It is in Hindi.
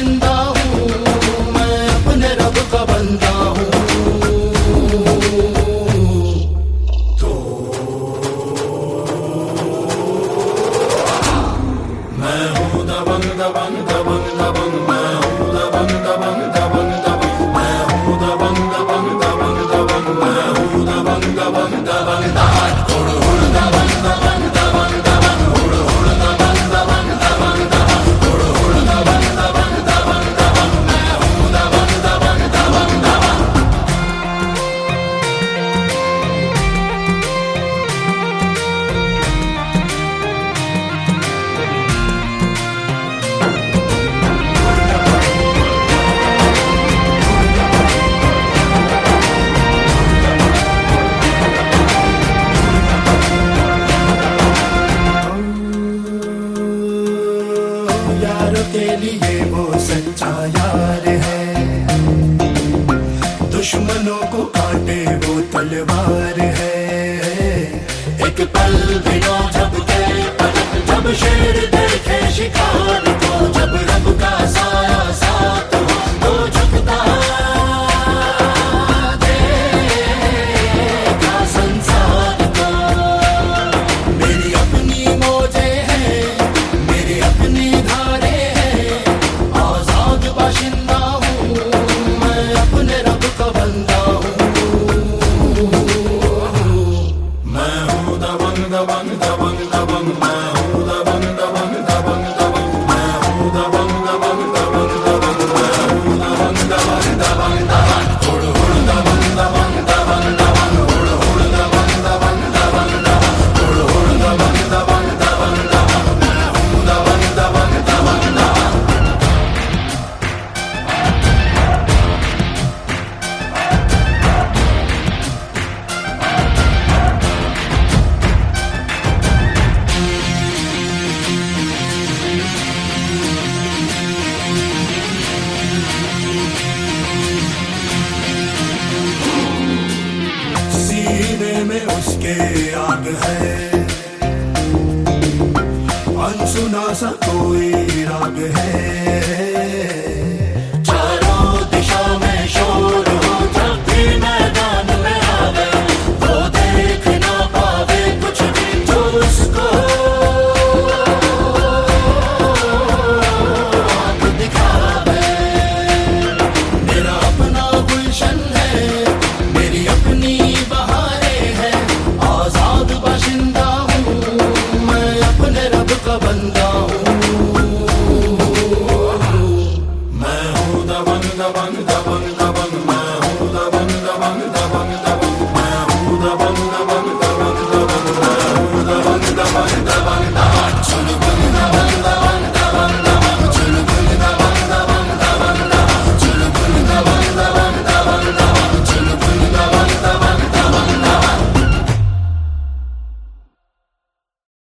जिंदा हूँ, मैं अपने रब का बंदा हूँ। तो मैं हूँ दबंग दबंग दबंग दबंग, मैं हूँ दबंग दबंग दबंग दबंग, मैं हूँ दबंग दबंग दबंग दबंग, मैं हूँ दबंग दबंग दबंग दबंग, हुड़ हुड़ दबंग दबंग दबंग दबंग, हुड़ हुड़ दबंग दबंग दबंग दबंग, हुड़ हुड़ दबंग दबंग दबंग दबंग, मैं हूँ दबंग दबंग दबंग दबंग। यारों के लिए वो सच्चा यार है, दुश्मनों को काटे वो तलवार है। एक पल भी ना झपके पलक, जब शेर देखे शिकार